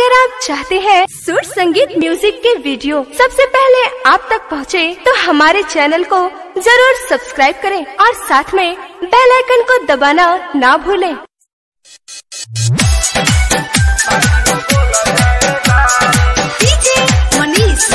अगर आप चाहते हैं सुर संगीत म्यूजिक के वीडियो सबसे पहले आप तक पहुंचे, तो हमारे चैनल को जरूर सब्सक्राइब करें और साथ में बेल आइकन को दबाना ना भूलें। डीजे मनीष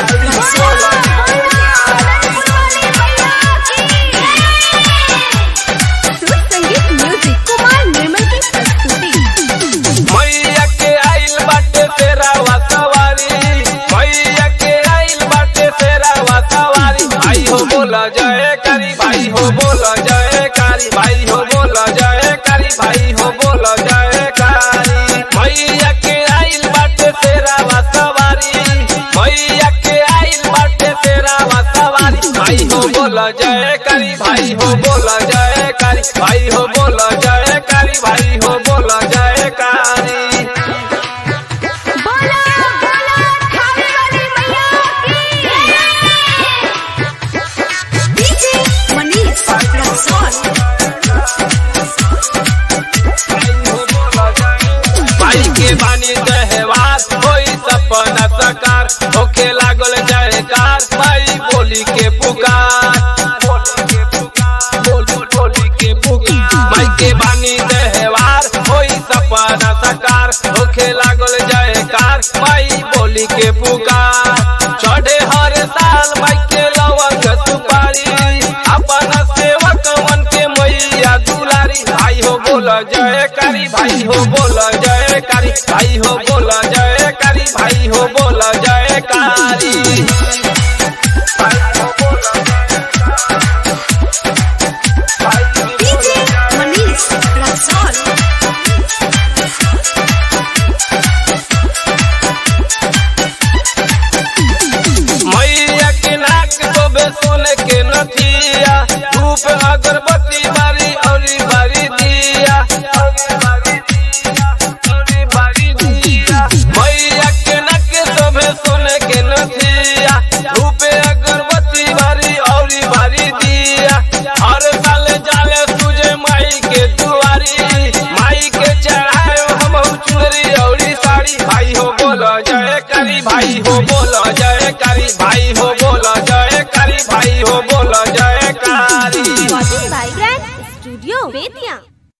सुर संगीत म्यूजिक कुमार निर्मल की प्रस्तुति। मैया के आइल बाटे तेरा वासवारी, मैया के आइल बाटे तेरा वासवारी। भाई हो बोला जय करी, भाई हो बोला जय करी, भाई हो बोला जय करी, भाई हो बोला जय करी। मैया के आइल बाटे तेरा वासवारी, मैया के आइल बाटे तेरा वासवारी। भाई हो बोला जय करी, भाई हो बोला जय करी, भाई हो बोला जय करी, भाई हो बोला जय करी। भाई के बानी दहवार कोई सपना सकार होके लागल जयकार। माई बोली के पुकार, बोली के पुकार। माई के बानी दहवार कोई सपना सकार होके लागल जयकार। माई बोली के पुकार। चढ़े हर साल माई के लवंग सुपारी, अपना सेवक मन के मैया दुलारी। भाई हो बोला जय करी, भाई हो बोला जय करी, भाई हो बोला जय करी, भाई हो बोला जय करी। डीजे मनीष मैया के नाक डोबे सोने के नथिया, धूप अगरबत्ती बारी औरी बारी दिया, मैया के नाक डोबे सोने के नथिया, धूप अगरबत्ती बारी औरी बारी दिया। हर साल जाले तुझे माई के दुआरी, माई के चढ़ाए हम चुनरी औरी साड़ी। भाई हो बोला जय करी, भाई हो बोला जय करी, भाई हो बोला जय करी, भाई हो बोला जय करी। स्टूडियो बेतिया।